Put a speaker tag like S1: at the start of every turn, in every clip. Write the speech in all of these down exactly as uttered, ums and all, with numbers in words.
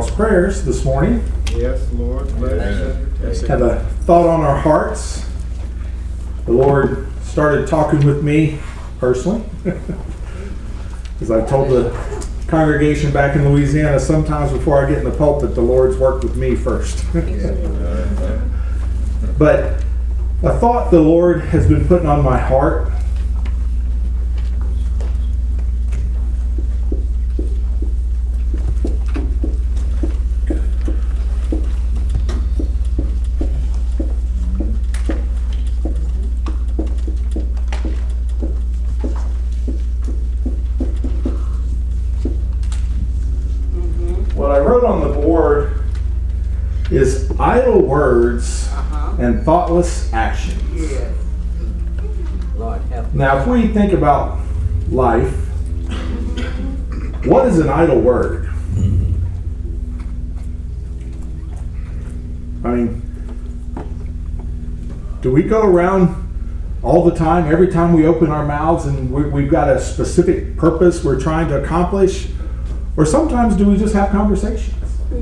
S1: y'all's prayers this morning.
S2: Yes, Lord. Bless you.
S1: Have a thought on our hearts. The Lord started talking with me personally. As I told the congregation back in Louisiana, sometimes before I get in the pulpit, the Lord's worked with me first. But a thought the Lord has been putting on my heart. What I wrote on the board is idle words uh-huh. and thoughtless actions.
S3: Yes. Lord, help.
S1: Now, if we think about life, what is an idle word? I mean, do we go around all the time, every time we open our mouths and we, we've got a specific purpose we're trying to accomplish? Or sometimes do we just have conversations?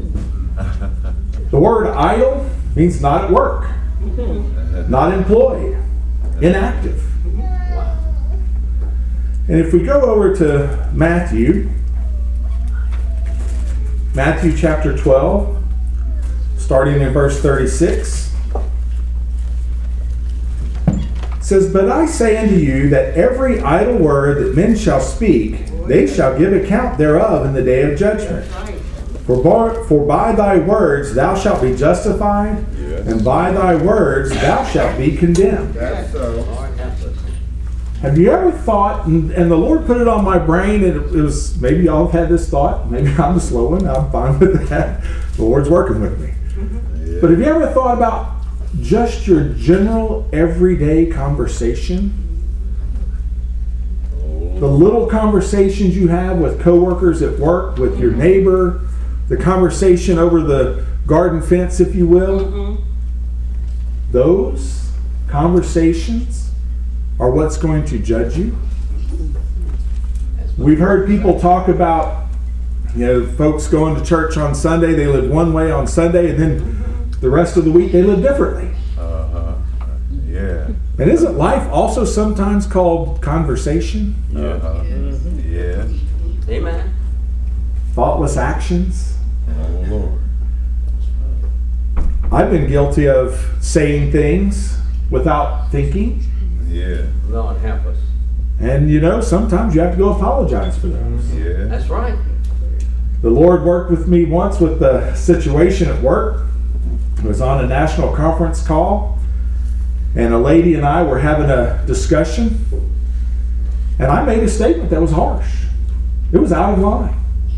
S1: The word idle means not at work, not employed, inactive. And if we go over to Matthew, Matthew chapter twelve, starting in verse thirty-six, it says, "But I say unto you that every idle word that men shall speak, they shall give account thereof in the day of judgment. For by, for by thy words thou shalt be justified, yes. and by thy words thou shalt be condemned."
S2: That's so.
S1: Have you ever thought, and, and the Lord put it on my brain, and it was, maybe y'all have had this thought, maybe I'm the slow one, I'm fine with that. The Lord's working with me. Yeah. But have you ever thought about just your general everyday conversation? The little conversations you have with coworkers at work, with your neighbor, the conversation over the garden fence, if you will. Mm-hmm. Those conversations are what's going to judge you. We've heard people talk about, you know, folks going to church on Sunday, they live one way on Sunday, and then the rest of the week they live differently.
S4: Uh-huh. Yeah.
S1: And isn't life also sometimes called conversation?
S4: Uh-huh. Yeah.
S3: Amen.
S1: Thoughtless actions.
S4: Oh, Lord.
S1: I've been guilty of saying things without thinking.
S4: Yeah.
S3: Lord, help us.
S1: And you know, sometimes you have to go apologize for those.
S4: Yeah.
S3: That's right.
S1: The Lord worked with me once with the situation at work. I was on a national conference call, and a lady and I were having a discussion, and I made a statement that was harsh. It was out of line.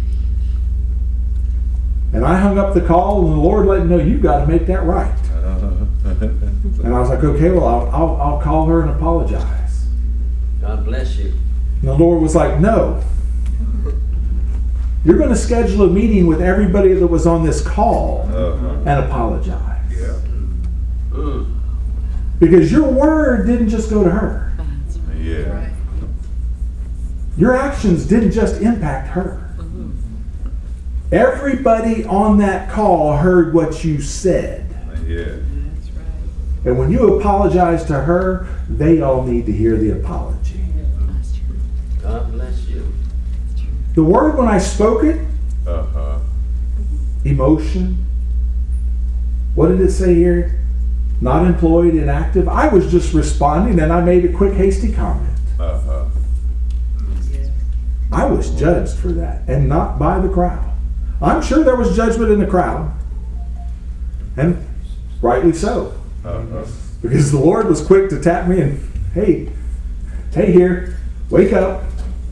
S1: And I hung up the call, and the Lord let me know, you've got to make that right. And I was like, okay, well, I'll, I'll, I'll call her and apologize.
S3: God bless you.
S1: And the Lord was like, no. You're going to schedule a meeting with everybody that was on this call uh-huh. and apologize.
S4: Yeah.
S3: Mm.
S1: Because your word didn't just go to her.
S4: Yeah.
S1: Your actions didn't just impact her. Mm-hmm. Everybody on that call heard what you said.
S4: Yeah.
S1: And when you apologize to her, they all need to hear the apology.
S3: God bless you.
S1: The word, when I spoke it,
S4: Uh-huh.
S1: emotion. What did it say here? Not employed, inactive. I was just responding, and I made a quick, hasty comment.
S4: Uh-huh.
S1: I was judged for that, and not by the crowd. I'm sure there was judgment in the crowd, and rightly so.
S4: Uh-huh.
S1: Because the Lord was quick to tap me and, hey, hey here, wake up.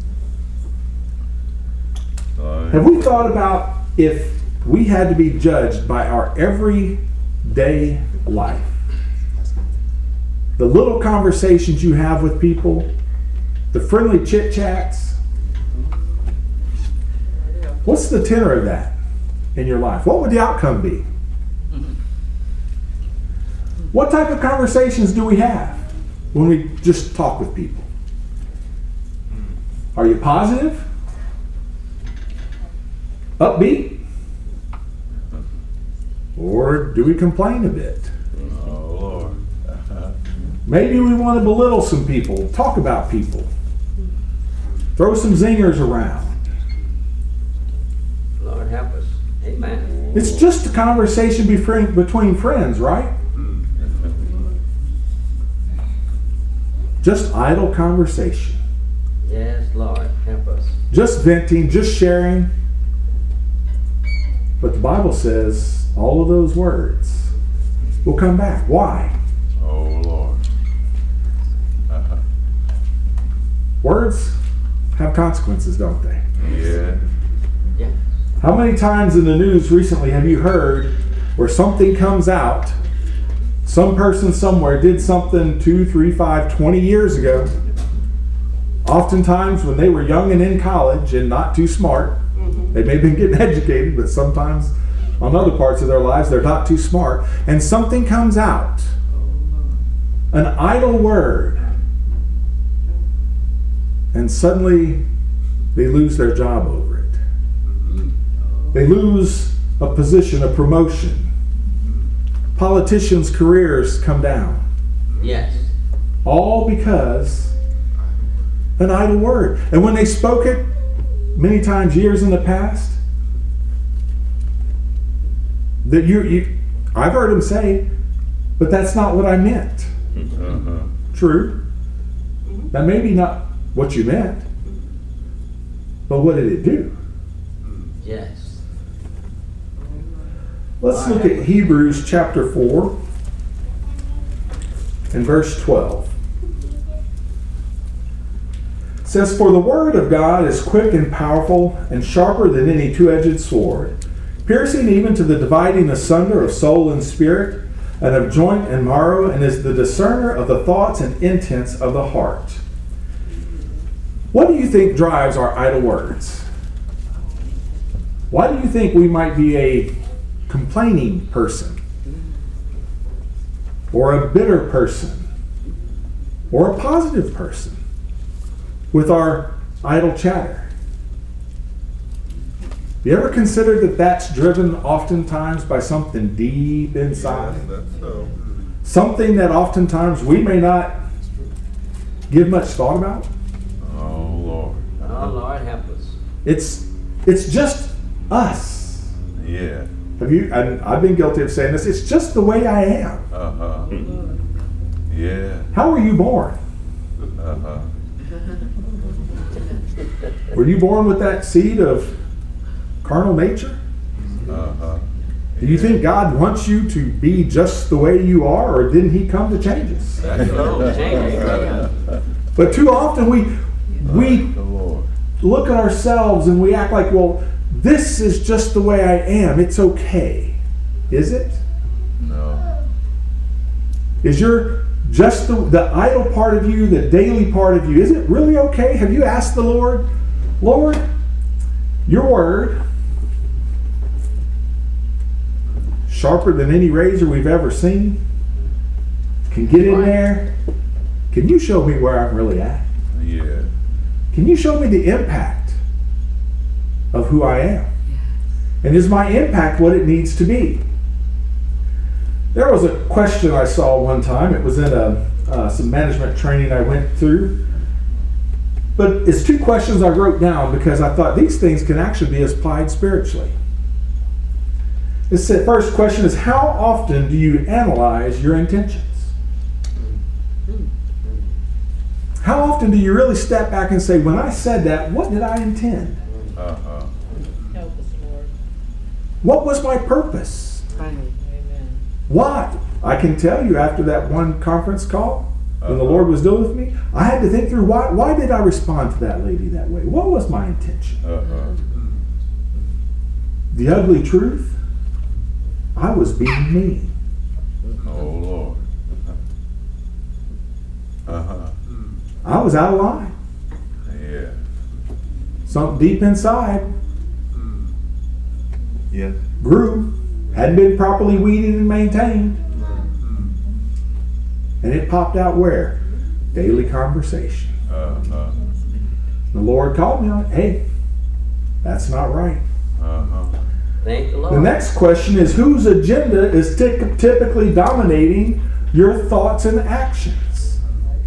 S4: Uh,
S1: Have we thought about if we had to be judged by our everyday life? The little conversations you have with people, the friendly chit-chats. What's the tenor of that in your life? What would the outcome be? What type of conversations do we have when we just talk with people? Are you positive? Upbeat? Or do we complain a bit?
S4: Oh, Lord. Uh-huh.
S1: Maybe we want to belittle some people, talk about people, throw some zingers around.
S3: Lord help us. Amen.
S1: It's just a conversation between, between friends, right? Just idle conversation.
S3: Yes, Lord help us.
S1: Just venting, just sharing. But the Bible says all of those words will come back. Why?
S4: Oh, Lord. Uh-huh.
S1: Words have consequences, don't they?
S4: Yeah.
S3: Yeah.
S1: How many times in the news recently have you heard where something comes out, some person somewhere did something two, three, five, twenty years ago, oftentimes when they were young and in college and not too smart, they may have been getting educated, but sometimes on other parts of their lives they're not too smart, and something comes out, an idle word, and suddenly they lose their job over it. They lose a position, a promotion. Politicians' careers come down.
S3: Yes.
S1: All because an idle word. And when they spoke it many times years in the past, that you, you I've heard them say, but that's not what I meant.
S4: Uh-huh.
S1: True. That may be not what you meant, but what did it do?
S3: Yes.
S1: Let's look at Hebrews chapter four and verse twelve. It says, "For the word of God is quick and powerful and sharper than any two-edged sword, piercing even to the dividing asunder of soul and spirit, and of joint and marrow, and is the discerner of the thoughts and intents of the heart." What do you think drives our idle words? Why do you think we might be a complaining person, or a bitter person, or a positive person with our idle chatter? You ever considered that that's driven oftentimes by something deep inside?
S2: Yes, that's so.
S1: Something that oftentimes we may not give much thought about?
S4: Oh, Lord.
S3: Oh, Lord help us.
S1: It's it's just us.
S4: Yeah.
S1: Have you? And I've been guilty of saying this. It's just the way I am.
S4: Uh-huh. Yeah.
S1: How were you born?
S4: Uh-huh.
S1: Were you born with that seed of carnal nature?
S4: Uh-huh.
S1: Do you think God wants you to be just the way you are, or didn't He come to change us?
S3: Oh, change it.
S1: But too often we we
S4: The Lord.
S1: look at ourselves and we act like, well, this is just the way I am. It's okay. Is it?
S4: No.
S1: Is your just the, the idle part of you, the daily part of you, is it really okay? Have you asked the Lord, Lord, your word, sharper than any razor we've ever seen, can get in there? Can you show me where I'm really at?
S4: Yeah.
S1: Can you show me the impact of who I am? And is my impact what it needs to be? There was a question I saw one time. It was in a, uh, some management training I went through. But it's two questions I wrote down because I thought these things can actually be applied spiritually. The first question is, how often do you analyze your intentions? How often do you really step back and say, when I said that, what did I intend?
S4: Uh-huh.
S5: Help us, Lord.
S1: What was my purpose?
S5: Amen.
S1: Why? I can tell you after that one conference call, when the
S4: Uh-huh.
S1: Lord was dealing with me, I had to think through why, why did I respond to that lady that way? What was my intention?
S4: Uh-huh.
S1: The ugly truth, I was being mean.
S4: Oh, Lord. Uh-huh.
S1: I was out of line.
S4: Yeah.
S1: Something deep inside
S4: Yes.
S1: grew, hadn't been properly weeded and maintained. And it popped out where? Daily conversation.
S4: Uh-huh.
S1: The Lord called me on it. Hey, that's not right.
S4: Uh-huh.
S3: Thank the Lord.
S1: The next question is, whose agenda is ty- typically dominating your thoughts and actions?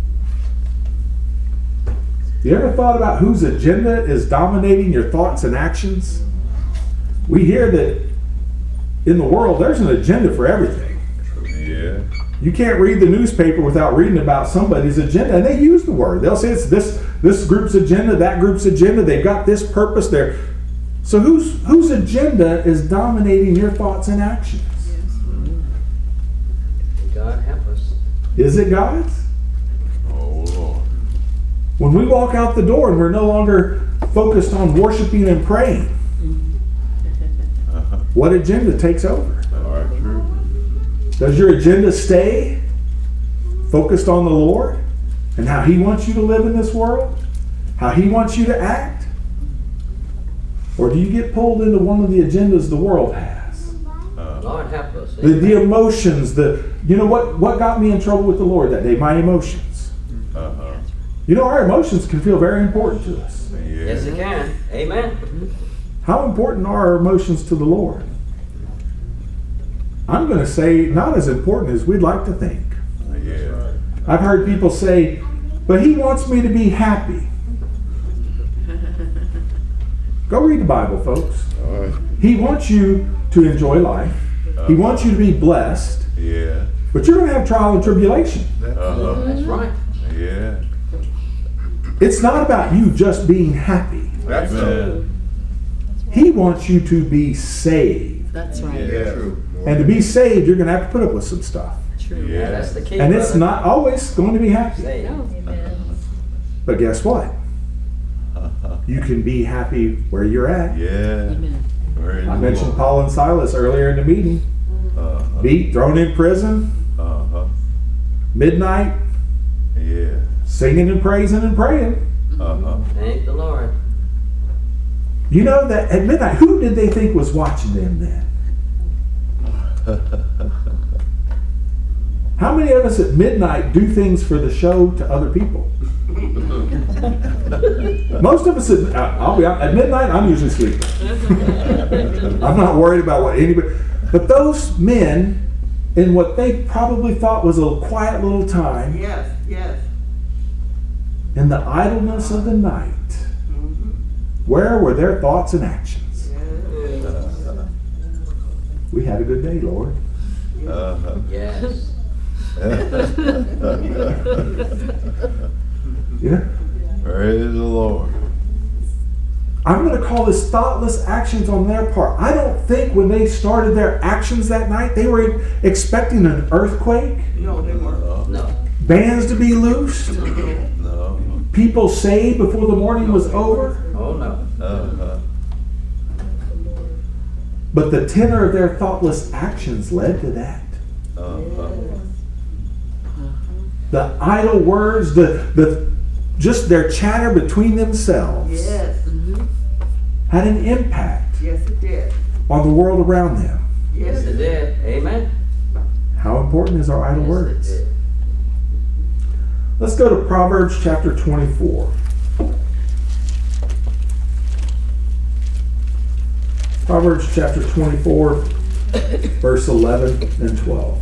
S1: You ever thought about whose agenda is dominating your thoughts and actions? We hear that in the world there's an agenda for everything.
S4: Yeah.
S1: You can't read the newspaper without reading about somebody's agenda, and they use the word. They'll say it's this this group's agenda, that group's agenda. They've got this purpose there. So whose whose agenda is dominating your thoughts and actions?
S3: God help us.
S1: Is it God's?
S4: Oh Lord.
S1: When we walk out the door and we're no longer focused on worshiping and praying,
S4: Uh-huh.
S1: what agenda takes over?
S4: All right, true.
S1: Does your agenda stay focused on the Lord and how He wants you to live in this world? How He wants you to act? Or do you get pulled into one of the agendas the world has?
S4: Uh,
S3: Lord help us.
S1: The, the emotions, the you know what, what got me in trouble with the Lord that day? My emotions.
S4: uh-huh.
S1: You know, our emotions can feel very important to us.
S4: Yeah.
S3: Yes, it can. Amen.
S1: How important are our emotions to the Lord? I'm going to say not as important as we'd like to think.
S4: Yeah.
S1: I've heard people say, but He wants me to be happy. Go read the Bible, folks.
S4: All right.
S1: He wants you to enjoy life. He wants you to be blessed.
S4: Yeah.
S1: But you're going to have trial and tribulation.
S4: Uh-huh.
S3: That's right.
S4: Yeah.
S1: It's not about you just being happy.
S2: That's
S4: Amen.
S1: He wants you to be saved.
S5: That's right.
S4: Yeah.
S2: True.
S1: And to be saved, you're going to have to put up with some stuff.
S5: True.
S3: Yeah,
S4: Yeah.
S3: that's the key.
S1: And it's
S3: brother.
S1: not always going to be happy.
S3: Say it.
S1: But guess what?
S4: Uh-huh.
S1: You can be happy where you're at.
S4: Yeah.
S5: Amen.
S4: Praise
S1: I
S4: the
S1: mentioned
S4: Lord.
S1: Paul and Silas earlier in the meeting.
S4: Uh-huh.
S1: Beat, thrown in prison,
S4: Uh-huh.
S1: midnight,
S4: Yeah.
S1: singing and praising and praying.
S4: Uh-huh.
S3: Thank the Lord.
S1: You know that at midnight, who did they think was watching them then? How many of us at midnight do things for the show to other people? Most of us, at, I'll be honest, at midnight, I'm usually sleeping. I'm not worried about what anybody, but those men, in what they probably thought was a quiet little time,
S6: Yes, yes.
S1: in the idleness of the night, where were their thoughts and actions? We had a good day, Lord.
S4: Uh-huh.
S3: Yes.
S1: Yeah.
S4: Praise the Lord.
S1: I'm going to call this thoughtless actions on their part. I don't think when they started their actions that night, they were expecting an earthquake,
S6: No, they weren't.
S4: No.
S3: No.
S1: bands to be loosed,
S4: No.
S1: people saved before the morning was over.
S3: Oh no.
S4: Uh-huh.
S1: But the tenor of their thoughtless actions led to that.
S4: Uh-huh.
S1: The idle words, the, the just their chatter between themselves
S6: Yes,
S1: had an impact
S6: yes it did.
S1: on the world around them.
S3: Yes,
S6: Yes
S3: it did. Amen.
S1: How important is our idle
S3: Yes,
S1: words?
S3: it did.
S1: Let's go to Proverbs chapter twenty-four. Proverbs chapter twenty-four, verse eleven and twelve.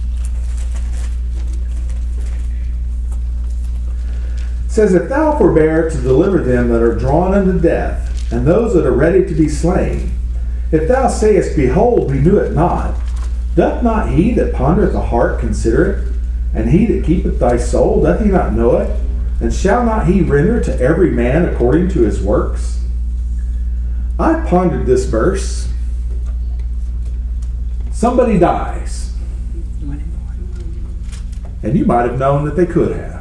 S1: It says, if thou forbear to deliver them that are drawn unto death, and those that are ready to be slain, if thou sayest, behold, we knew it not, doth not he that pondereth the heart consider it? And he that keepeth thy soul, doth he not know it? And shall not he render to every man according to his works? I pondered this verse. Somebody dies. And you might have known that they could have.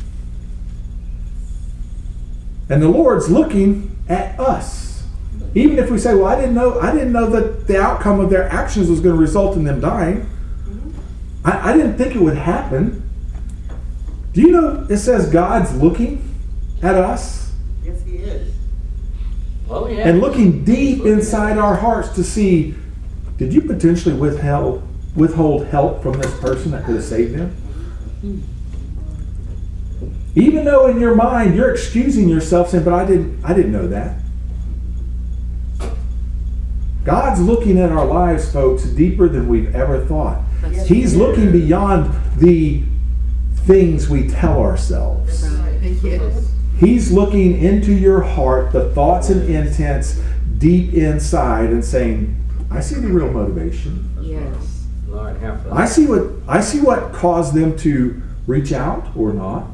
S1: And the Lord's looking at us. Even if we say, well, I didn't know, I didn't know that the outcome of their actions was going to result in them dying. I, I didn't think it would happen. Do you know it says God's looking at us
S6: Yes he is.
S3: Oh yeah.
S1: and looking deep inside our hearts to see, did you potentially withheld, withhold help from this person that could have saved them? Even though in your mind you're excusing yourself saying, but I didn't I didn't know that. God's looking at our lives, folks, deeper than we've ever thought.
S5: That's
S1: He's
S5: right.
S1: looking beyond the things we tell ourselves.
S5: Right. Yes.
S1: He's looking into your heart, the thoughts and intents deep inside, and saying, I see the real motivation.
S5: Yes.
S3: Lord, help us.
S1: I see what I see what caused them to reach out or not.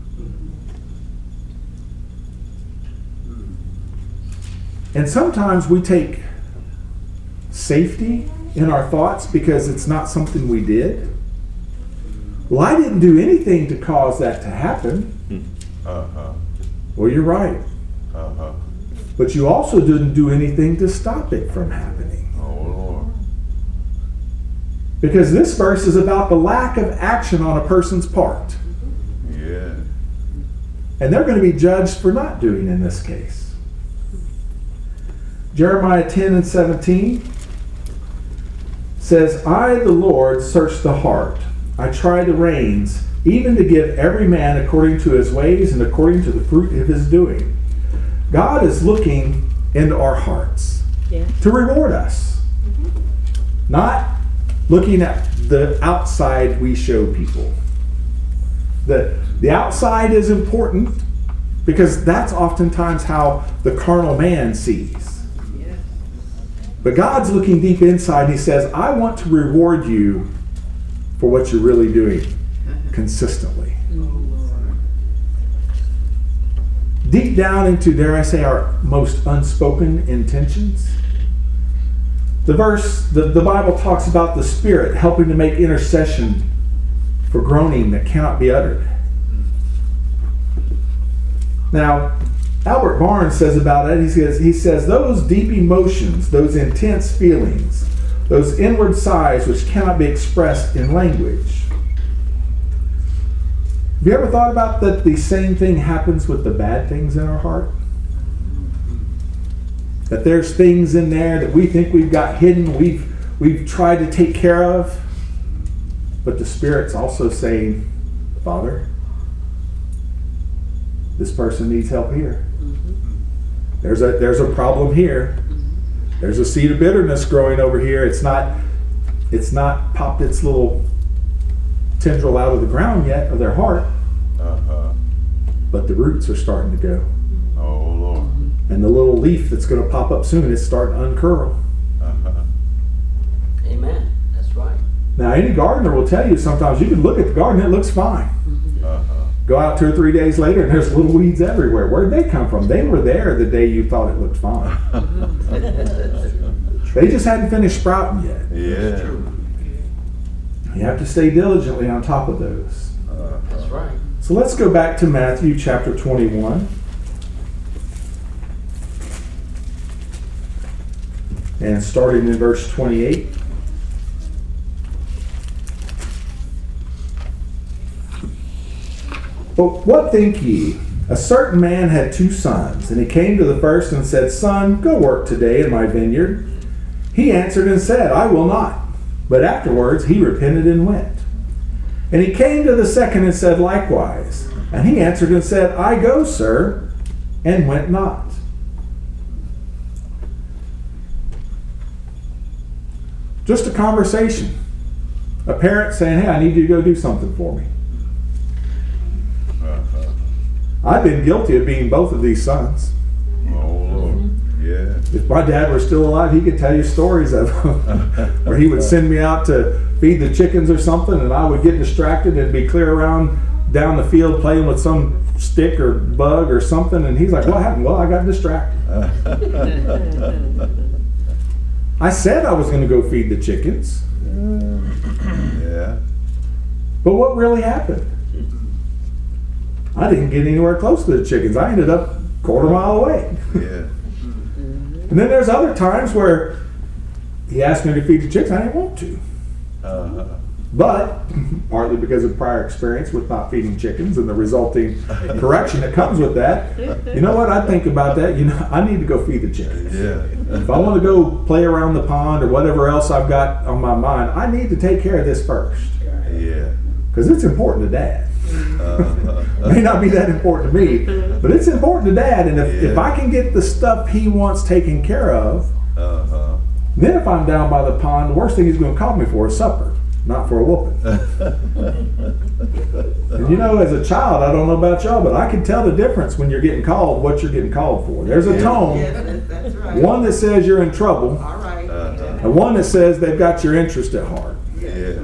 S1: And sometimes we take safety in our thoughts because it's not something we did. Well, I didn't do anything to cause that to happen.
S4: Uh-huh.
S1: Well, you're right.
S4: Uh-huh.
S1: But you also didn't do anything to stop it from happening.
S4: Oh, Lord.
S1: Because this verse is about the lack of action on a person's part.
S4: Yeah.
S1: And they're going to be judged for not doing in this case. Jeremiah ten and seventeen says, I, the Lord, search the heart. I try the reins, even to give every man according to his ways and according to the fruit of his doing. God is looking into our hearts
S5: Yeah.
S1: to reward us. Not looking at the outside we show people. The, the outside is important because that's oftentimes how the carnal man sees.
S5: Yes.
S1: But God's looking deep inside and He says, I want to reward you for what you're really doing consistently. Deep down into, dare I say, our most unspoken intentions. The verse, the, the Bible talks about the Spirit helping to make intercession for groaning that cannot be uttered. Now, Albert Barnes says about it, he says, he says, those deep emotions, those intense feelings, those inward sighs which cannot be expressed in language. Have you ever thought about that the same thing happens with the bad things in our heart? That there's things in there that we think we've got hidden, we've we've tried to take care of, but the Spirit's also saying, Father, this person needs help here. There's a there's a problem here. There's a seed of bitterness growing over here. It's not it's not popped its little tendril out of the ground yet of their heart,
S4: Uh-huh.
S1: but the roots are starting to go.
S4: Oh, Lord.
S1: And the little leaf that's going to pop up soon is starting to uncurl.
S4: Uh-huh.
S3: Amen. That's right.
S1: Now, any gardener will tell you sometimes you can look at the garden, it looks fine.
S4: Uh-huh.
S1: Go out two or three days later and there's little weeds everywhere. Where'd they come from? They were there the day you thought it looked fine. They just hadn't finished sprouting yet.
S4: Yeah.
S1: You have to stay diligently on top of those.
S4: Uh-huh.
S3: That's right.
S1: So let's go back to Matthew chapter twenty-one. And starting in verse twenty-eight. But what think ye? A certain man had two sons, and he came to the first and said, Son, go work today in my vineyard. He answered and said, I will not. But afterwards he repented and went. And he came to the second and said likewise. And he answered and said, I go, sir, and went not. Just a conversation. A parent saying, hey, I need you to go do something for me.
S4: Uh-huh.
S1: I've been guilty of being both of these sons.
S4: Oh, Lord. Yeah.
S1: If my dad were still alive, he could tell you stories of where he would send me out to feed the chickens or something, and I would get distracted and be clear around down the field playing with some stick or bug or something, and he's like, what happened? Well, I got distracted. I said I was going to go feed the chickens,
S4: Yeah.
S1: but what really happened? I didn't get anywhere close to the chickens. I ended up a quarter mile away.
S4: Yeah.
S1: And then there's other times where he asked me to feed the chicks. I didn't want to.
S4: Uh-huh.
S1: But, partly because of prior experience with not feeding chickens and the resulting correction that comes with that, you know what? I think about that. You know, I need to go feed the chickens.
S4: Yeah.
S1: If I want to go play around the pond or whatever else I've got on my mind, I need to take care of this first.
S4: Yeah.
S1: Because it's important to Dad.
S4: Uh-huh.
S1: It may not be that important to me, but it's important to Dad. And if, if
S4: Yeah.
S1: I can get the stuff he wants taken care of,
S4: Uh-huh.
S1: Then if I'm down by the pond, the worst thing he's going to call me for is supper, not for a whooping. And you know, as a child, I don't know about y'all, but I can tell the difference when you're getting called, what you're getting called for. There's a tone,
S6: Yes, that's- that's right.
S1: one that says you're in trouble,
S6: All right.
S4: Uh-huh.
S1: and one that says they've got your interest at heart.
S4: Yeah.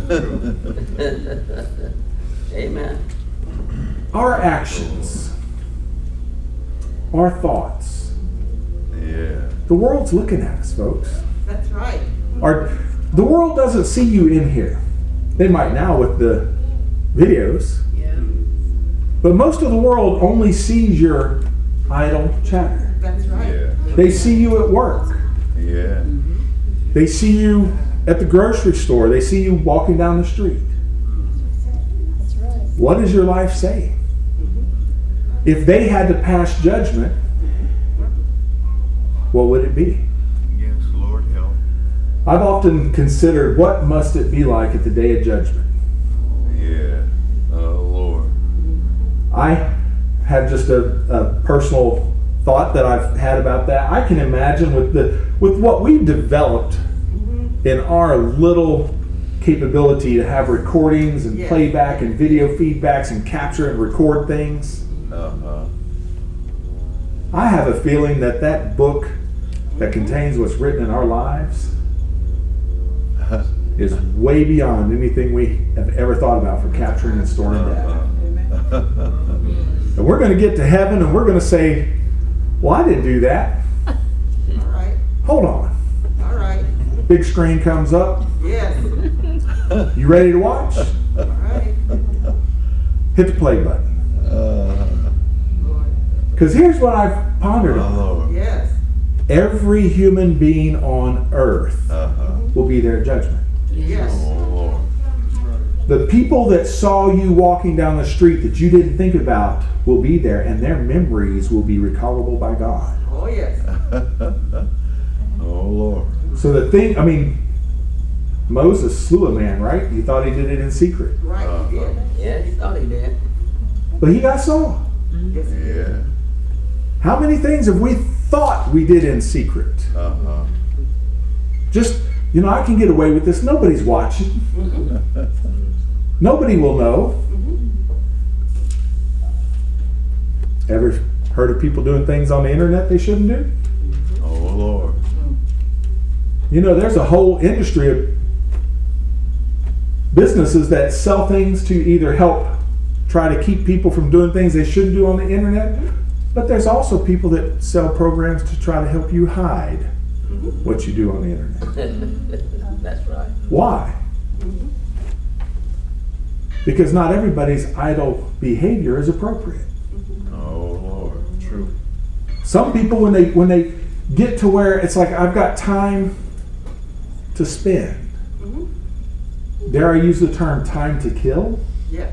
S3: Amen.
S1: Our actions, our thoughts,
S4: Yeah.
S1: the world's looking at us, folks.
S6: That's right.
S1: Our, the world doesn't see you in here. They might now with the videos.
S6: Yeah.
S1: But most of the world only sees your idle chatter.
S6: That's right.
S4: Yeah.
S1: They see you at work.
S4: Yeah.
S1: They see you at the grocery store. They see you walking down the street. What does your life say? If they had to pass judgment, what would it be?
S2: Yes, Lord, help.
S1: I've often considered what must it be like at the day of judgment.
S4: Yeah. Oh, Lord.
S1: I have just a, a personal thought that I've had about that. I can imagine with the with what we've developed in our little capability to have recordings and
S6: Yeah.
S1: playback and video feedbacks and capture and record things.
S4: Uh-huh.
S1: I have a feeling that that book that contains what's written in our lives is way beyond anything we have ever thought about for capturing and storing data. And we're going to get to heaven and we're going to say, well, I didn't do that.
S6: All right.
S1: Hold on.
S6: All right.
S1: Big screen comes up.
S6: Yes.
S1: You ready to watch?
S6: All right.
S1: Hit the play button.
S4: Uh,
S1: Because here's what I've pondered
S4: oh,
S1: on.
S4: Lord.
S6: Yes.
S1: Every human being on earth
S4: Uh-huh.
S1: will be their judgment.
S6: Yes.
S4: Oh, Lord.
S1: The people that saw you walking down the street that you didn't think about will be there, and their memories will be recallable by God.
S6: Oh, yes.
S4: Oh, Lord.
S1: So the thing, I mean, Moses slew a man, right? He thought he did it in secret.
S6: Right.
S4: Uh-huh.
S6: Yes.
S3: Yeah, he thought he did.
S1: But he got saw.
S6: Yes.
S4: Yeah.
S1: How many things have we thought we did in secret?
S4: Uh-huh.
S1: Just, you know, I can get away with this. Nobody's watching. Nobody will know. Ever heard of people doing things on the internet they shouldn't do?
S4: Oh, Lord.
S1: You know, there's a whole industry of businesses that sell things to either help try to keep people from doing things they shouldn't do on the internet, but there's also people that sell programs to try to help you hide what you do on the internet.
S3: That's right.
S1: Why? Because not everybody's idle behavior is appropriate.
S4: Oh, Lord. True.
S1: Some people, when they when they get to where it's like, I've got time to spend, dare I use the term time to kill?
S6: Yes.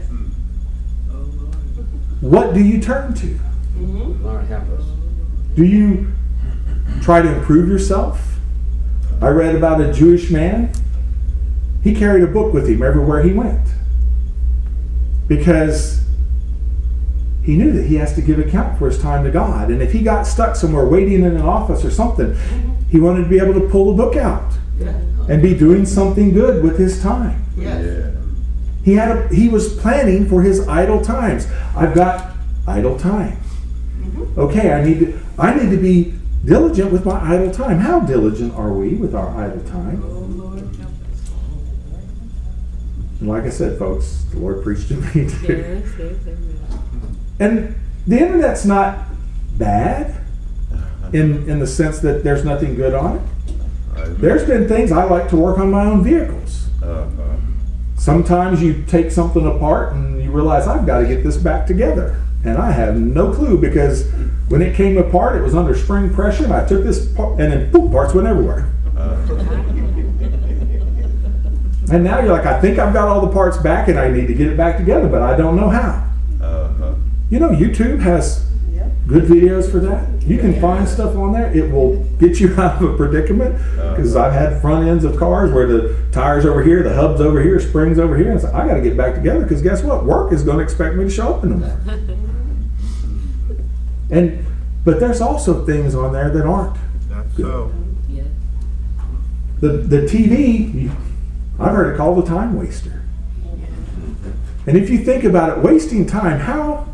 S1: What do you turn to?
S6: Mm-hmm.
S3: Lord help us.
S1: Do you try to improve yourself? I read about a Jewish man. He carried a book with him everywhere he went because he knew that he has to give account for his time to God. And if he got stuck somewhere waiting in an office or something, he wanted to be able to pull the book out
S6: Yes.
S1: and be doing something good with his time.
S6: Yes.
S4: Yeah.
S1: He had a, he was planning for his idle times. I've got idle time. Okay, I need to I need to be diligent with my idle time. How diligent are we with our idle time? And like I said, folks, the Lord preached to me too.
S5: Yes, yes, amen.
S1: And the internet's not bad in in the sense that there's nothing good on it.
S4: Amen.
S1: There's been things I like to work on my own vehicles.
S4: Uh-huh.
S1: Sometimes you take something apart and you realize I've got to get this back together. And I have no clue because when it came apart, it was under spring pressure and I took this part and then boom, parts went everywhere. And now you're like, I think I've got all the parts back and I need to get it back together, but I don't know how.
S4: Uh-huh.
S1: You know, YouTube has good videos for that. You can find stuff on there. It will get you out of a predicament because I've had front ends of cars where the tires over here, the hub's over here, springs over here. And it's like, I got to get back together because guess what? Work is going to expect me to show up in the morning. And but there's also things on there that aren't.
S2: That's so.
S5: Yes.
S1: the, the T V, I've heard it called a time waster. And if you think about it, wasting time, how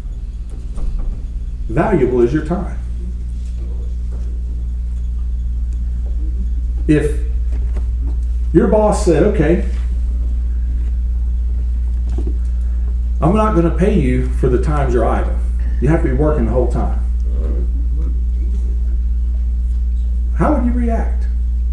S1: valuable is your time? If your boss said, okay, I'm not going to pay you for the times you're idle. You have to be working the whole time. How would you react?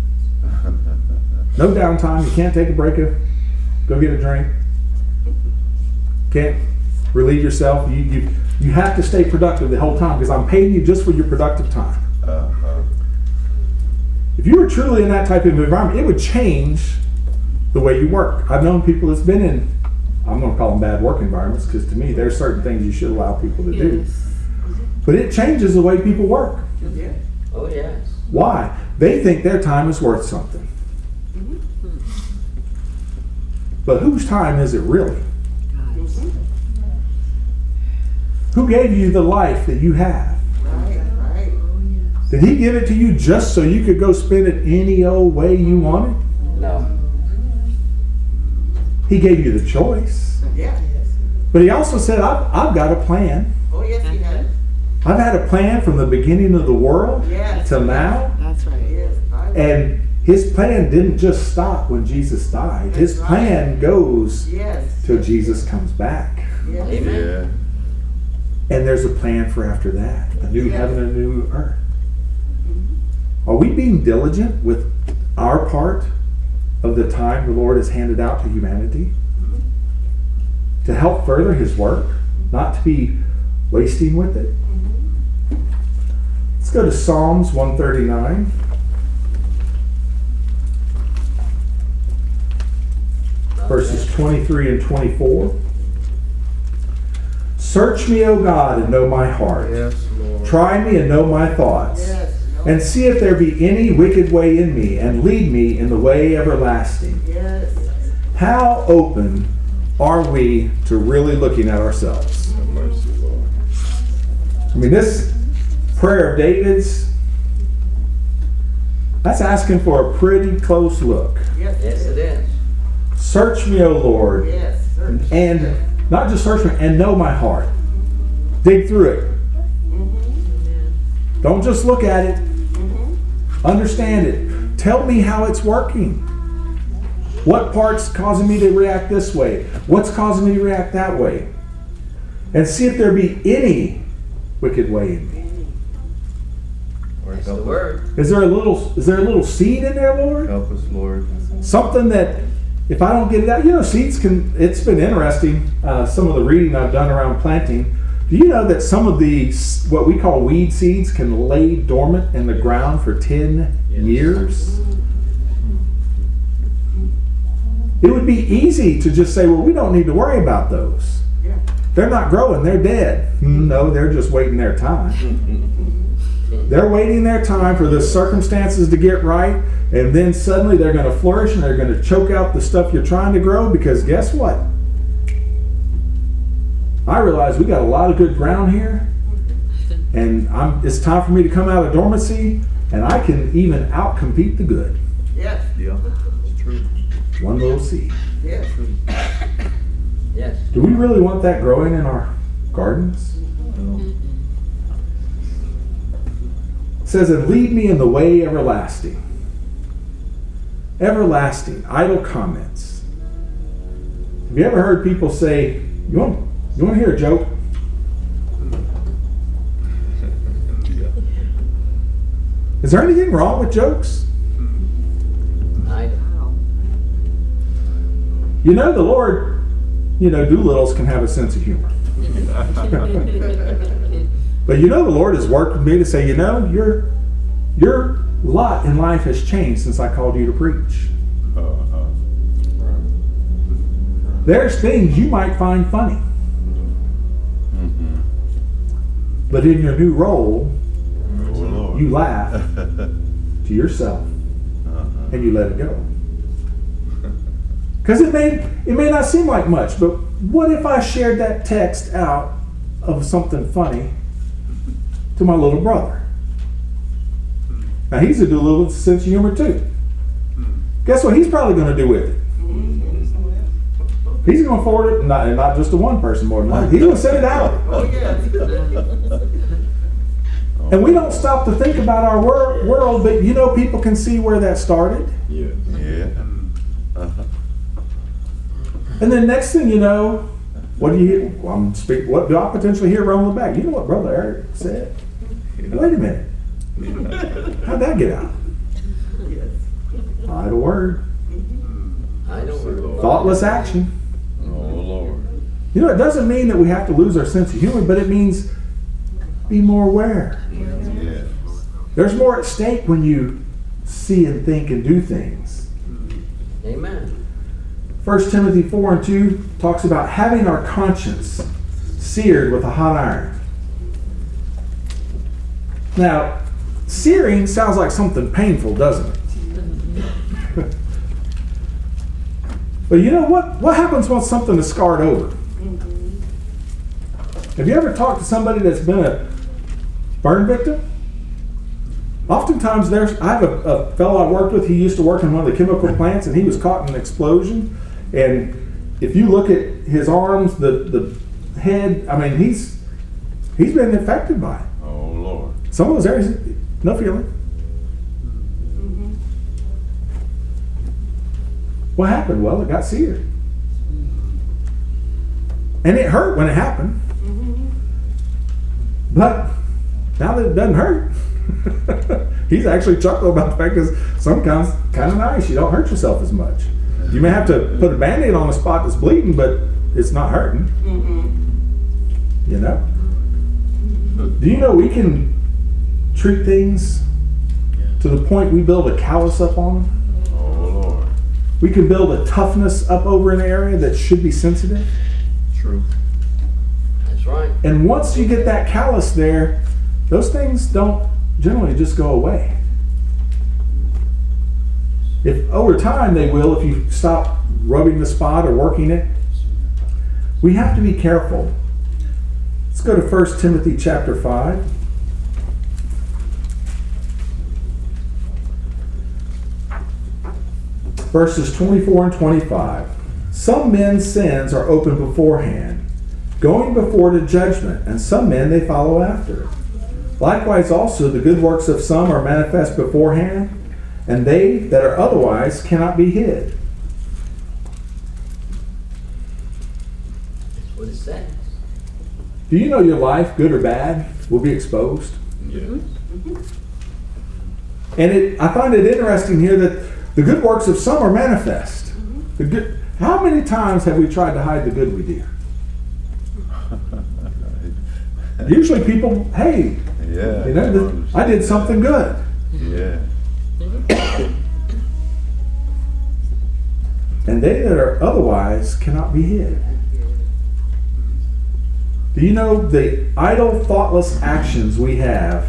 S1: No downtime. You can't take a break, of, go get a drink. Can't relieve yourself. You, you, you have to stay productive the whole time because I'm paying you just for your productive time.
S4: Uh-huh.
S1: If you were truly in that type of environment, it would change the way you work. I've known people that's been in, I'm going to call them bad work environments because to me, there's certain things you should allow people to do. But it changes the way people work.
S6: Yeah.
S3: Oh, yes.
S1: Why? They think their time is worth something. But whose time is it really? Who gave you the life that you have?
S6: Right, right.
S1: Did he give it to you just so you could go spend it any old way you wanted?
S3: No.
S1: He gave you the choice.
S6: Yeah.
S1: But he also said, I've, I've got a plan.
S6: Oh, yes, he has.
S1: I've had a plan from the beginning of the world
S6: Yes.
S1: till now.
S5: That's right.
S6: Yes. I-
S1: And his plan didn't just stop when Jesus died. His
S6: That's right.
S1: plan goes
S6: Yes.
S1: till Jesus comes back.
S6: Yes.
S3: Amen.
S4: Yeah.
S1: And there's a plan for after that. A new
S6: Yes.
S1: heaven and a new earth. Are we being diligent with our part of the time the Lord has handed out to humanity? To help further his work? Not to be wasting with it? Let's go to Psalms one thirty-nine. Verses twenty-three and twenty-four. Search me, O God, and know my heart.
S2: Yes, Lord.
S1: Try me and know my thoughts.
S6: Yes. No.
S1: And see if there be any wicked way in me, and lead me in the way everlasting.
S6: Yes.
S1: How open are we to really looking at ourselves?
S4: Have mercy, Lord.
S1: I mean, this prayer of David's, that's asking for a pretty close look.
S6: Yes.
S3: Yes, it is.
S1: Search me, O Lord,
S6: Yes. Search.
S1: and not just search me, and know my heart. Dig through it. Don't just look at it. Understand it. Tell me how it's working. What part's causing me to react this way? What's causing me to react that way? And see if there be any wicked way in me.
S4: Lord,
S3: That's
S4: help
S3: the
S4: us.
S3: word.
S1: Is there a little is there a little seed in there, Lord?
S4: Help us, Lord.
S1: Something that if I don't get it out, you know, seeds can, it's been interesting, uh, some of the reading I've done around planting. Do you know that some of the, what we call weed seeds can lay dormant in the ground for ten
S3: Yes.
S1: years? It would be easy to just say, well, we don't need to worry about those.
S6: Yeah.
S1: They're not growing, they're dead. No, they're just waiting their time. They're waiting their time for the circumstances to get right, and then suddenly they're going to flourish and they're going to choke out the stuff you're trying to grow, because guess what? I realize we got a lot of good ground here, and I'm, it's time for me to come out of dormancy, and I can even outcompete the good.
S6: Yes.
S4: Yeah, it's true.
S1: One little seed.
S6: Yes.
S3: Yes.
S1: Do we really want that growing in our gardens?
S4: No.
S1: It says, and lead me in the way everlasting. Everlasting, idle comments. Have you ever heard people say, you want, you want to hear a joke?
S4: Yeah.
S1: Is there anything wrong with jokes?
S3: I
S1: You know, the Lord, you know, Doolittles can have a sense of humor. But you know, the Lord has worked with me to say, you know, your, your lot in life has changed since I called you to preach.
S4: Uh-huh.
S1: There's things you might find funny.
S4: Mm-hmm.
S1: But in your new role,
S4: Oh, Lord.
S1: you laugh to yourself
S4: Uh-huh.
S1: and you let it go. Because it may, it may not seem like much, but what if I shared that text out of something funny to my little brother? Now he's a little sense of humor too. guess what he's probably going to do with it? He's going to forward it, and not, and not just to one person more than one. He's going to send it out.
S6: Oh, yes.
S1: And we don't stop to think about our wor- world, but you know people can see where that started.
S4: Yeah. Yeah. Uh-huh.
S1: And then next thing you know, what do you hear? Well, I'm speak, what do I potentially hear rolling back? You know what Brother Eric said? Wait a minute. How'd that get out?
S6: Yes.
S1: Idle word.
S3: I know where.
S1: Thoughtless action.
S4: Oh, Lord.
S1: You know, it doesn't mean that we have to lose our sense of humor, but it means be more aware.
S4: Yeah.
S1: There's more at stake when you see and think and do things.
S3: Amen.
S1: First Timothy four and two talks about having our conscience seared with a hot iron. Now, searing sounds like something painful, doesn't it? But you know what? What happens once something is scarred over? Have you ever talked to somebody that's been a burn victim? Oftentimes, there's. I have a, a fellow I worked with. He used to work in one of the chemical plants, and he was caught in an explosion. And if you look at his arms, the the head, I mean, he's he's been affected by it.
S4: Oh, Lord.
S1: Some of those areas, no feeling. What happened? Well, it got seared. And it hurt when it happened. But now that it doesn't hurt, he's actually chuckling about the fact that some kind of, kind of nice. You don't hurt yourself as much. You may have to put a Band-Aid on a spot that's bleeding, but it's not hurting.
S6: Mm-hmm.
S1: You know? Do you know we can treat things to the point we build a callus up on them?
S4: Oh, Lord.
S1: We can build a toughness up over an area that should be sensitive.
S2: True.
S3: That's right.
S1: And once you get that callus there, those things don't generally just go away. If over time they will, if you stop rubbing the spot or working it. We have to be careful. Let's go to First Timothy chapter five. Verses twenty-four and twenty-five. Some men's sins are open beforehand, going before to judgment, and some men they follow after. Likewise also the good works of some are manifest beforehand, and they that are otherwise cannot be hid.
S3: That's what it says.
S1: Do you know your life, good or bad, will be exposed?
S4: Yeah.
S1: And it, I find it interesting here that the good works of some are manifest. The good, how many times have we tried to hide the good we do? Usually people, hey,
S4: Yeah.
S1: you know, th- I did something good.
S4: Yeah.
S1: And they that are otherwise cannot be hid. Do you know the idle, thoughtless actions we have?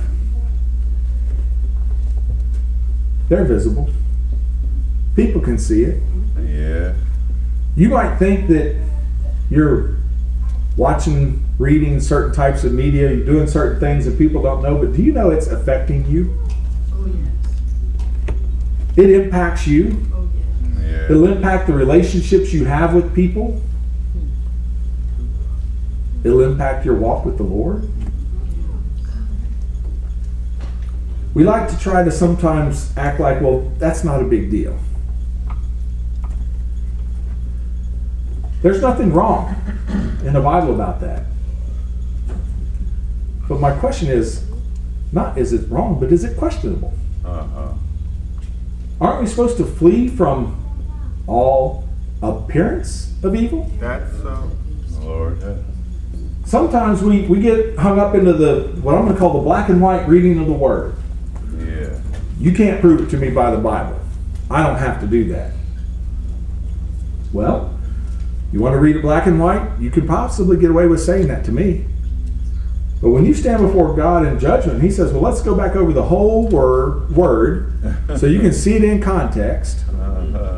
S1: They're visible. People can see it.
S4: Yeah.
S1: You might think that you're watching, reading certain types of media, you're doing certain things that people don't know, but do you know it's affecting you?
S6: Oh, yes.
S1: It impacts you.
S6: Oh, yes.
S4: Yeah.
S1: It'll impact the relationships you have with people. It'll impact your walk with the Lord. We like to try to sometimes act like, well, that's not a big deal. There's nothing wrong in the Bible about that. But my question is, not is it wrong, but is it questionable?
S4: Uh-huh.
S1: Aren't we supposed to flee from all appearance of evil?
S2: That's so.
S4: Lord. Yeah.
S1: Sometimes we, we get hung up into the, what I'm going to call the black and white reading of the Word.
S4: Yeah.
S1: You can't prove it to me by the Bible. I don't have to do that. Well, you want to read it black and white? You could possibly get away with saying that to me. But when you stand before God in judgment, He says, well, let's go back over the whole word, word so you can see it in context.
S4: Uh-huh.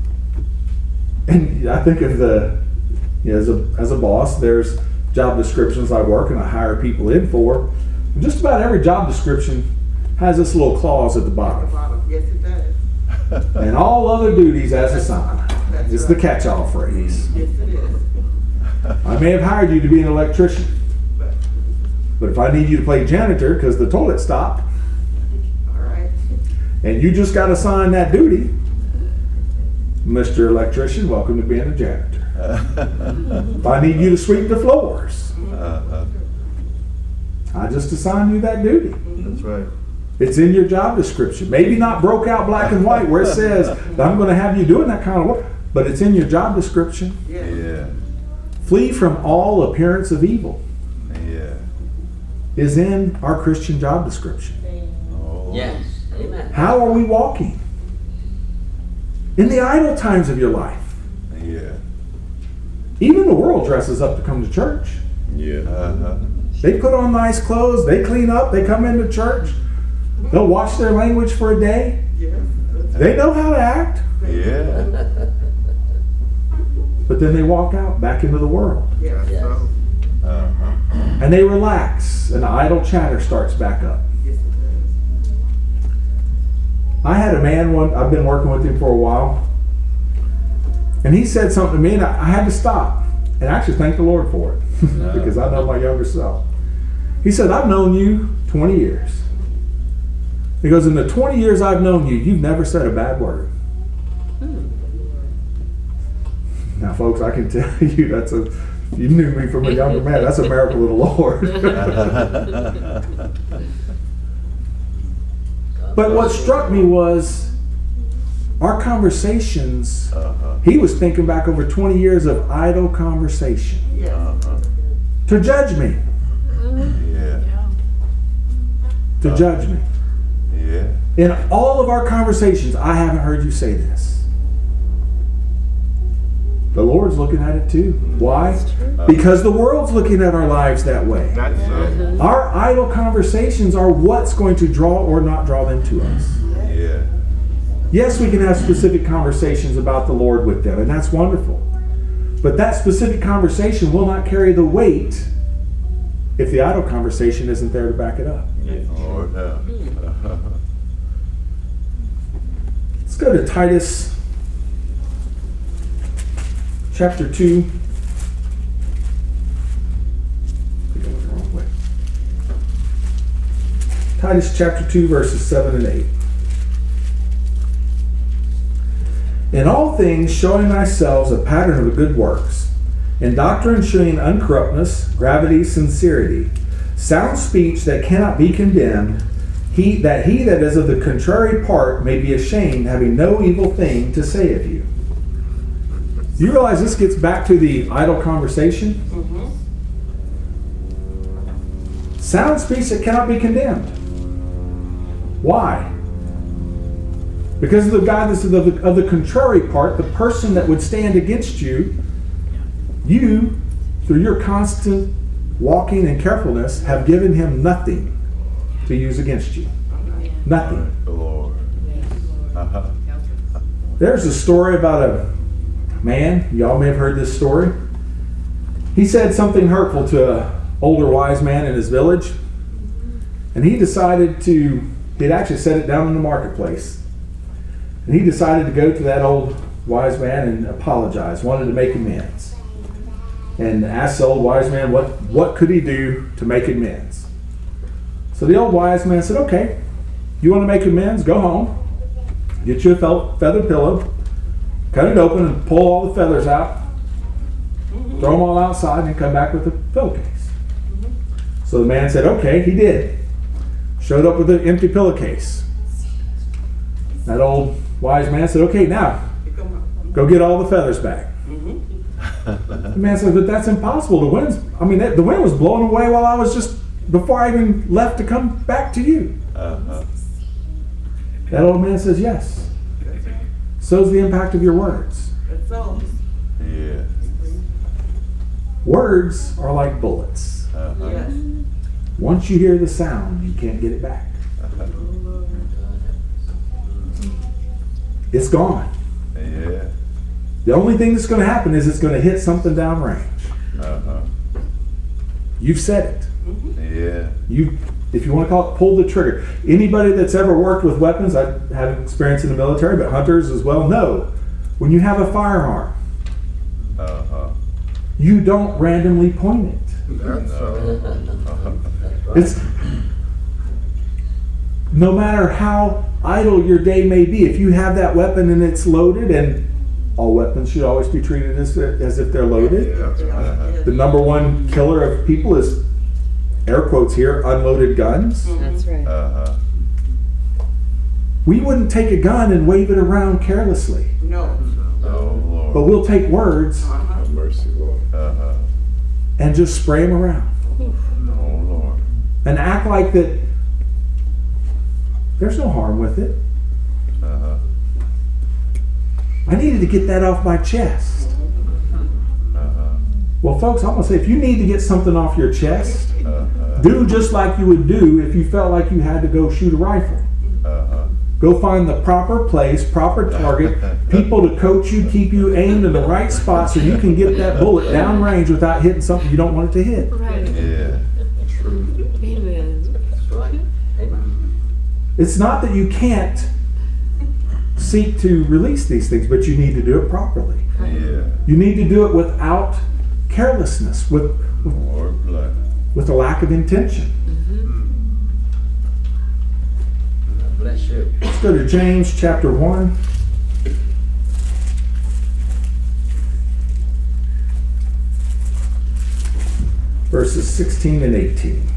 S1: And I think of the, you know, as a, as a boss, there's job descriptions I work and I hire people in for. And just about every job description has this little clause at the
S6: At the
S1: bottom.
S6: bottom. Yes, it does.
S1: and all other duties as assigned.
S6: That's
S1: It's
S6: right.
S1: the catch-all phrase.
S6: Yes, it is.
S1: I may have hired you to be an electrician,
S6: But,
S1: but if I need you to play janitor because the toilet stopped,
S6: all right.
S1: and you just got assigned that duty, Mister Electrician, welcome to being a janitor. If I need you to sweep the floors,
S4: Uh-huh.
S1: I just assign you that duty.
S4: That's right.
S1: It's in your job description. Maybe not broke out black and white where it says that I'm going to have you doing that kind of work, but it's in your job description.
S6: Yeah.
S4: Yeah.
S1: Flee from all appearance of evil
S4: Yeah.
S1: is in our Christian job description.
S4: Oh.
S3: Yes. Amen.
S1: How are we walking? In the idle times of your life.
S4: Yeah.
S1: Even the world dresses up to come to church.
S4: Yeah. Uh-huh.
S1: They put on nice clothes, they clean up, they come into church, they'll watch their language for a day.
S6: Yes. That's
S1: They know how to act,
S4: Yeah.
S1: but then they walk out back into the world.
S6: Yes.
S3: Yes.
S2: So,
S4: Uh-huh.
S1: And they relax, and the idle chatter starts back up.
S6: Yes, it does.
S1: I had a man one, I've been working with him for a while, and he said something to me, and I, I had to stop and actually thank the Lord for it because I know my younger self. He said, I've known you twenty years. He goes, in the twenty years I've known you, you've never said a bad word. Now, folks, I can tell you that's a, you knew me from a younger man, that's a miracle of the Lord. But what struck me was our conversations,
S4: Uh-huh.
S1: he was thinking back over twenty years of idle conversation
S6: Yes.
S4: Uh-huh.
S1: to judge me,
S4: Yeah.
S1: to judge me.
S4: Yeah.
S1: In all of our conversations, I haven't heard you say this. The Lord's looking at it too. Why? Because the world's looking at our lives that way.
S2: that's so.
S1: Our idle conversations are what's going to draw or not draw them to us.
S4: Yeah.
S1: Yes, we can have specific conversations about the Lord with them, and that's wonderful. But that specific conversation will not carry the weight if the idle conversation isn't there to back it up.
S4: Lord help.
S1: Let's go to Titus chapter two. I think I went the wrong way. Titus chapter two, verses seven and eight. In all things showing thyself a pattern of the good works, in doctrine showing uncorruptness, gravity, sincerity, sound speech that cannot be condemned, he that he that is of the contrary part may be ashamed, having no evil thing to say of you. Do you realize this gets back to the idle conversation?
S6: Mm-hmm.
S1: Sound speech that cannot be condemned. Why? Because of the guy that's of the, of the contrary part, the person that would stand against you, you, through your constant walking and carefulness, have given him nothing to use against you. Nothing.
S4: The Lord. Uh-huh.
S1: There's a story about a man, y'all may have heard this story. He said something hurtful to an older wise man in his village, and he decided to, he'd actually said it down in the marketplace, and he decided to go to that old wise man and apologize, wanted to make amends, and asked the old wise man what, what could he do to make amends. So the old wise man said, okay, you want to make amends? Go home, get you a feather pillow, cut it open and pull all the feathers out, throw them all outside, and come back with a pillowcase. So the man said, okay, he did. Showed up with an empty pillowcase. That old wise man said, okay, now, go get all the feathers back. The man said, but that's impossible. The wind's, I mean, the wind was blowing away while I was just, before I even left to come back to you.
S4: Uh-huh.
S1: That old man says, yes. So's the impact of your words.
S6: That's all.
S4: Yeah.
S1: Words are like bullets.
S4: Uh-huh.
S6: Yes.
S1: Once you hear the sound, you can't get it back. It's gone.
S4: Yeah.
S1: The only thing that's going to happen is it's going to hit something downrange.
S4: Uh-huh.
S1: You've said it.
S4: Yeah.
S1: You, if you want to call it, pull the trigger. Anybody that's ever worked with weapons, I have experience in the military, but hunters as well, know when you have a firearm,
S4: Uh-huh.
S1: you don't randomly point it.
S2: That's so.
S3: That's right.
S1: It's no matter how idle your day may be, if you have that weapon and it's loaded, and all weapons should always be treated as, as if they're loaded.
S2: Yeah, that's right.
S6: Yeah.
S1: The number one killer of people is, air quotes here, unloaded guns.
S5: That's right.
S4: Uh-huh.
S1: We wouldn't take a gun and wave it around carelessly,
S6: No.
S4: Oh, Lord.
S1: but we'll take words
S6: Uh-huh.
S2: Have mercy, Lord.
S4: Uh-huh.
S1: and just spray them around
S4: Oh, Lord.
S1: and act like that there's no harm with it.
S4: Uh-huh.
S1: I needed to get that off my chest.
S4: Uh-huh.
S1: Well, folks, I'm going to say, if you need to get something off your chest,
S4: Uh-huh.
S1: do just like you would do if you felt like you had to go shoot a rifle.
S4: Uh-huh.
S1: Go find the proper place, proper target, people to coach you, keep you aimed in the right spot so you can get that bullet down range without hitting something you don't want it to hit.
S5: Right.
S4: Yeah.
S3: True.
S5: Amen.
S3: That's right. Amen.
S1: It's not that you can't seek to release these things, but you need to do it properly.
S4: Yeah.
S1: You need to do it without carelessness, with, with,
S4: More blood.
S1: with a lack of intention.
S3: God bless you.
S1: Let's go to James chapter one. Verses sixteen and eighteen.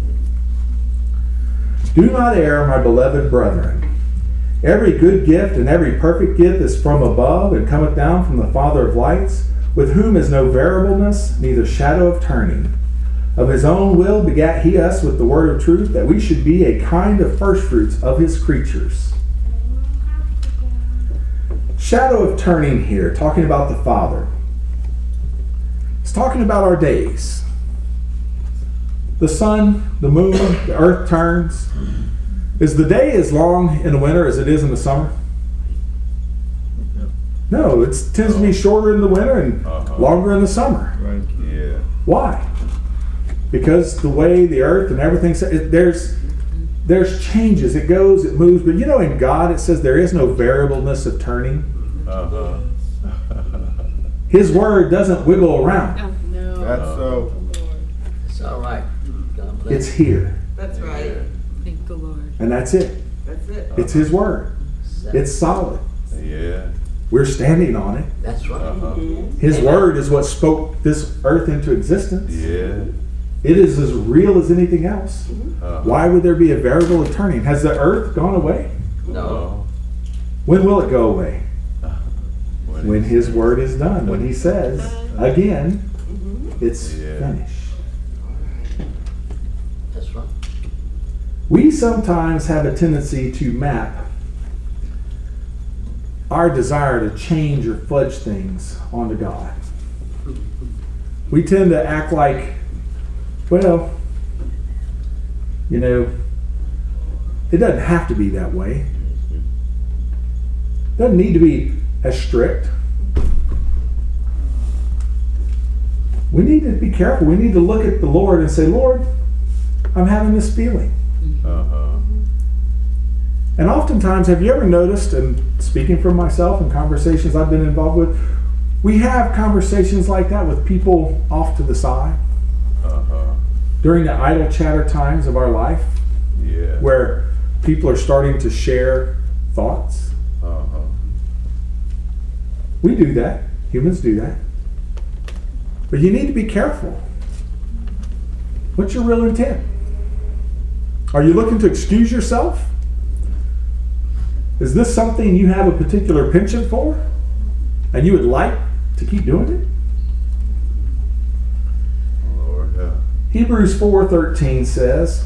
S1: Do not err, my beloved brethren. Every good gift and every perfect gift is from above and cometh down from the Father of lights, with whom is no variableness, neither shadow of turning. Of his own will begat he us with the word of truth, that we should be a kind of firstfruits of his creatures. Shadow of turning here, talking about the Father. It's talking about our days. The sun, the moon, the earth turns. Is the day as long in the winter as it is in the summer? No, it tends to be shorter in the winter and
S4: Uh-huh.
S1: longer in the summer.
S2: Right.
S4: Yeah.
S1: Why? Because the way the earth and everything, it, there's there's changes. It goes, it moves. But you know, in God, it says there is no variableness of turning.
S4: Uh-huh.
S1: His word doesn't wiggle around.
S5: No.
S2: That's so.
S3: It's all right. God bless.
S1: It's here,
S6: That's right.
S5: Thank the Lord.
S1: and that's it.
S6: That's it.
S1: It's His word. It's solid.
S4: Yeah.
S1: We're standing on it.
S3: That's right.
S4: Uh-huh.
S1: His word is what spoke this earth into existence.
S4: Yeah.
S1: It is as real as anything else.
S4: Uh-huh.
S1: Why would there be a variable of turning? Has the earth gone away?
S3: No.
S1: When will it go away?
S4: When
S1: When
S4: it's-
S1: His word is done. When He says, again, it's
S4: Yeah.
S1: finished.
S3: That's right.
S1: We sometimes have a tendency to map our desire to change or fudge things onto God. We tend to act like, well, you know, it doesn't have to be that way. It doesn't need to be as strict. We need to be careful. We need to look at the Lord and say, Lord, I'm having this feeling.
S4: Uh-huh.
S1: And oftentimes, have you ever noticed, and speaking for myself and conversations I've been involved with, we have conversations like that with people off to the side
S4: Uh-huh.
S1: during the idle chatter times of our life,
S4: Yeah.
S1: where people are starting to share thoughts.
S4: Uh-huh.
S1: We do that. Humans do that. But you need to be careful. What's your real intent? Are you looking to excuse yourself? Is this something you have a particular penchant for? And you would like to keep doing it?
S4: Lord help.
S1: Hebrews four thirteen says,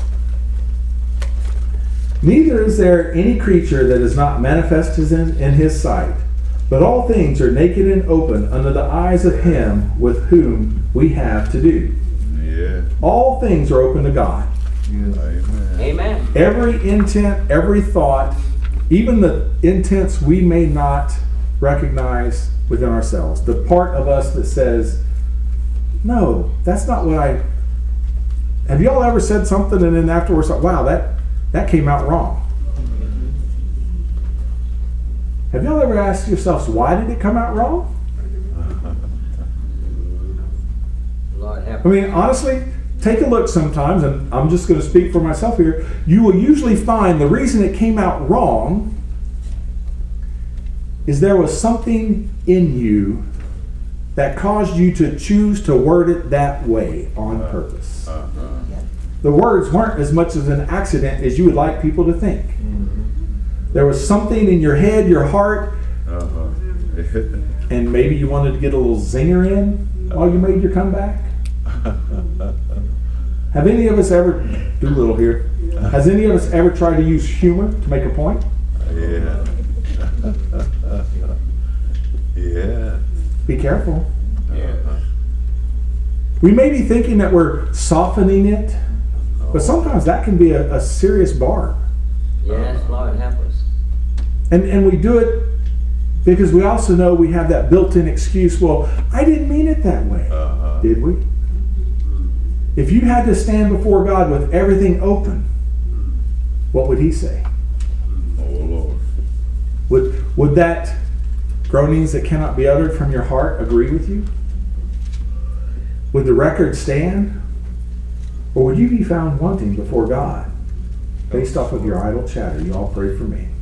S1: neither is there any creature that is not manifest in, in his sight, but all things are naked and open under the eyes of him with whom we have to do.
S4: Yeah.
S1: All things are open to God.
S4: Amen.
S3: Amen.
S1: Every intent, every thought, even the intents we may not recognize within ourselves, the part of us that says, no, that's not what I have y'all ever said something and then afterwards thought, wow, that, that came out wrong? Have y'all ever asked yourselves, why did it come out wrong?
S3: Lord help
S1: I mean, honestly, take a look sometimes, and I'm just going to speak for myself here. You will usually find the reason it came out wrong is there was something in you that caused you to choose to word it that way on purpose.
S4: Uh-huh.
S1: The words weren't as much as an accident as you would like people to think. There was something in your head, your heart,
S4: Uh-huh.
S1: and maybe you wanted to get a little zinger in while you made your comeback. Have any of us ever, do a little here, has any of us ever tried to use humor to make a point?
S4: Yeah. Yeah.
S1: Be careful.
S4: Uh-huh.
S1: We may be thinking that we're softening it, but sometimes that can be a, a serious barb.
S3: Yes, Lord help us.
S1: And, and we do it because we also know we have that built-in excuse, well, I didn't mean it that way.
S4: Uh-huh.
S1: Did we? If you had to stand before God with everything open, what would he say?
S4: Oh, Lord.
S1: Would, would that groanings that cannot be uttered from your heart agree with you? Would the record stand? Or would you be found wanting before God based off of your idle chatter? You all pray for me.